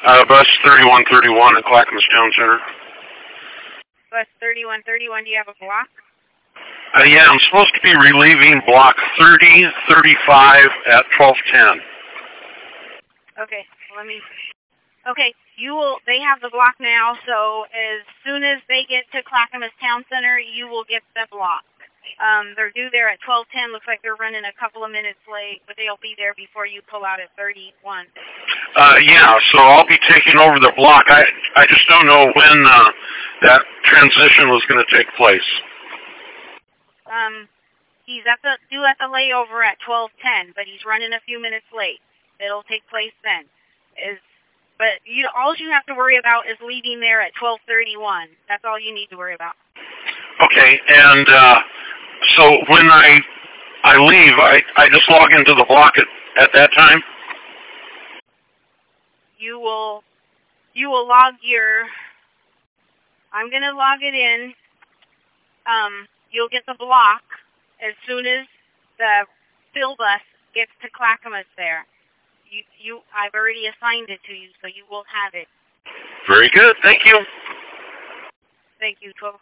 Bus 3131 at Clackamas Town Center. Bus 3131, do you have a block? Yeah, I'm supposed to be relieving block 3035 at 1210. Okay, let me... Okay, they have the block now, so as soon as they get to Clackamas Town Center, you will get the block. They're due there at 12:10. Looks like they're running a couple of minutes late, but they'll be there before you pull out at 31. Yeah, so I'll be taking over the block. I just don't know when that transition was going to take place. He's due at the layover at 12:10, but he's running a few minutes late. It'll take place then. But all you have to worry about is leaving there at 12:31. That's all you need to worry about. Okay, and so when I leave, I just log into the block at that time? You will log I'm going to log it in. You'll get the block as soon as the fill bus gets to Clackamas there. I've already assigned it to you, so you will have it. Very good. Thank you. Thank you. 12